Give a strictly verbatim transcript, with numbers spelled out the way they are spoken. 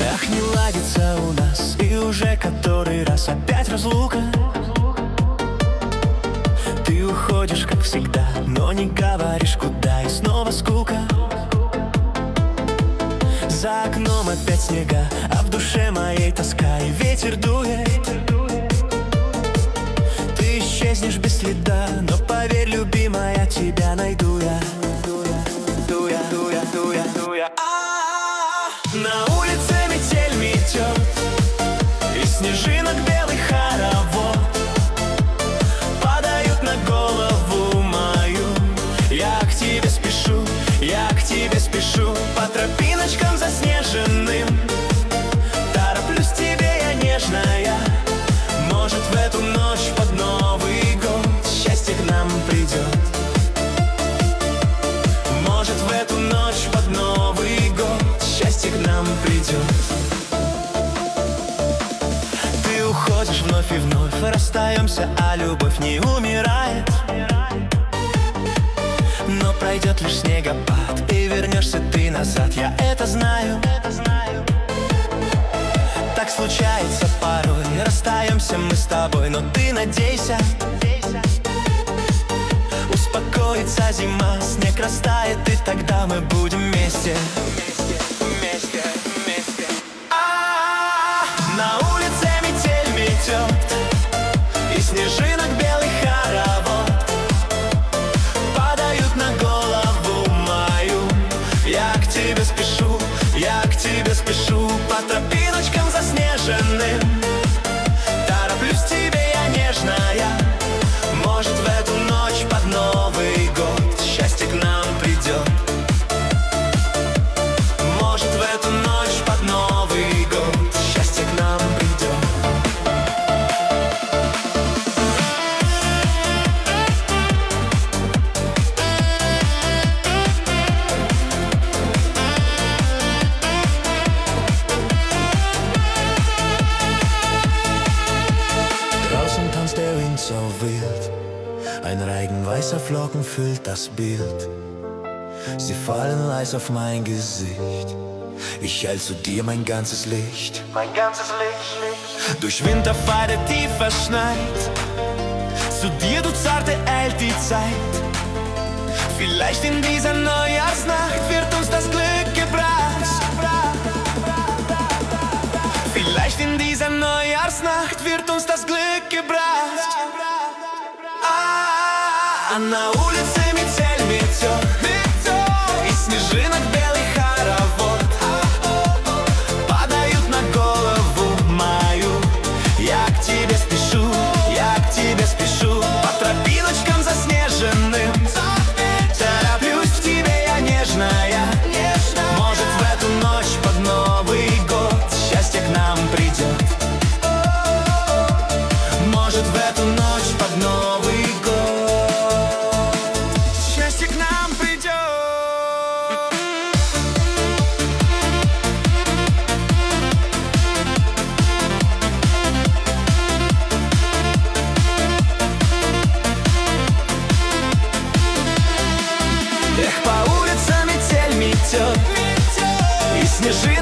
Ах, не ладится у нас, и уже который раз опять разлука. Ты уходишь, как всегда, но не говоришь куда, и снова скука. За окном опять снега, а в душе моей тоска, и ветер дует. Ты исчезнешь без следа, но поверь, любимая, тебя найду я. Дуя, дуя, дуя, дуя. На улице метель метет, и снежинок белый хоровод падают на голову мою. Я к тебе спешу, я к тебе спешу по тропиночкам заснеженным. Тороплюсь тебе я нежная, может в эту ночь под Новый год счастье к нам придет. Может в эту ночь под Новый год счастье к нам придет. Ты уходишь вновь и вновь, расстаемся, а любовь не умирает. Но пройдет лишь снегопад, и вернешься ты назад, я это знаю. Так случается порой, расстаемся мы с тобой, но ты надейся. Успокоится зима, снег растает, и тогда мы будем вместе. Вместе, вместе. А-а-а! На улице метель метет, и снежинок белый хоровод падают на голову мою. Я к тебе спешу, я к тебе спешу по тропиночкам заснеженным. Тороплюсь тебе я нежная, может в эту ночь под Новый год счастье к нам придет. Может в эту ночь под Новый год счастье к нам придет. Draußen tanzt der Wind so wild, ein Reigen weißer Flocken füllt das Bild. Sie fallen leis auf mein Gesicht. Ich hält zu dir mein ganzes Licht. Mein ganzes Licht. Durch Winterfeide tief verschneit, zu dir, du Zarte, eilt die Zeit. Vielleicht in dieser Neujahrsnacht wird uns das Glück gebracht. Vielleicht in dieser Neujahrsnacht wird uns das Glück gebracht. А на улице метель метет, и снежинок белый хоровод падают на голову мою. Я к тебе спешу, я к тебе спешу по тропиночкам заснеженным. Тороплюсь к тебе я нежная, может в эту ночь под Новый год счастье к нам придет. Может в эту ночь под Новый год счастье к нам придет. Эх, по улицам метель метет, и снежинок